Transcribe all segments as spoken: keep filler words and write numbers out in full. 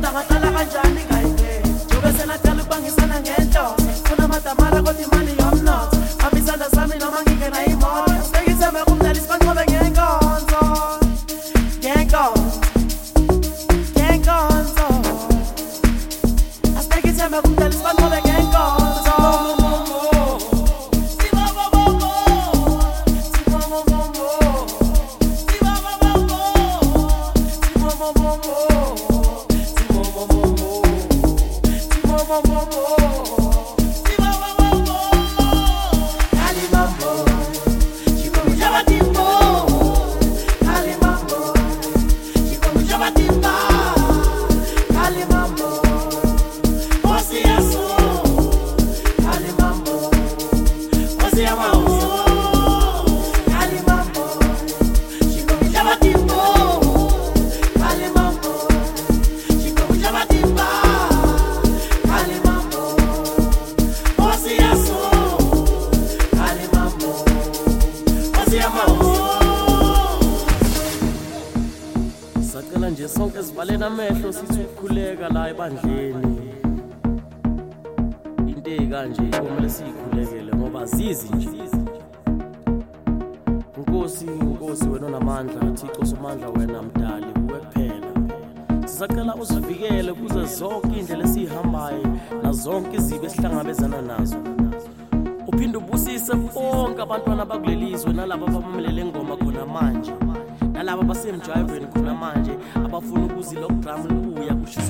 Sacela nje sonke sivalena amehlo sithi ukukhuleka la ebandleni. Into ekanje kumele sikhulekele ngoba zizi nje. Nkosi Nkosi wena onamandla, Thixo somandla wena mdali kuwe kuphela. Sisacela usivikele kuze zonke indlela esihambayo na zonke izibe esihlangabezana nazo. Uphinde ubusise bonke abantwana bakulelizwe nalabo abamelele ingoma khona manje. Nalabo basemjayiveni khona manje abafuna ukuzila ukudrum lubuya kushisa.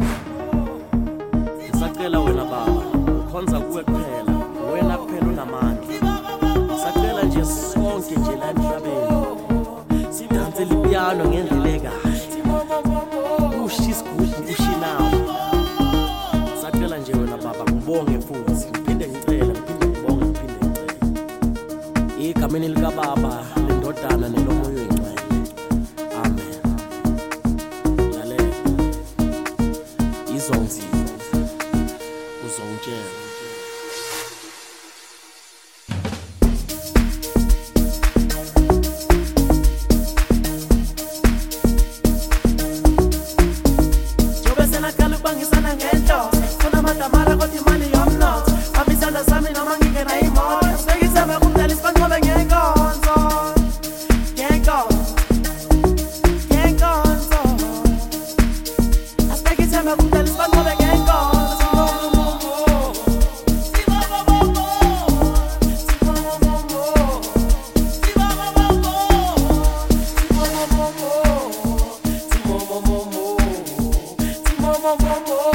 Sisacela wena baba ukhonza kuwe kuphela, wena kuphela unamandla. Sisacela nje sonke nje la emhlabeni sidanse lipiano ngendlela ekahle. Ushisa kuhle ushinawo. Sisacela nje wena baba ngibonge futhi ngiphinde ngicela ngiphinde ngibonge ngiphinde ngicela. Igameni lika baba lendodana nelomoya oyingcwele. Amen. Yale. Izonzi uzongitshela. Mo mo mo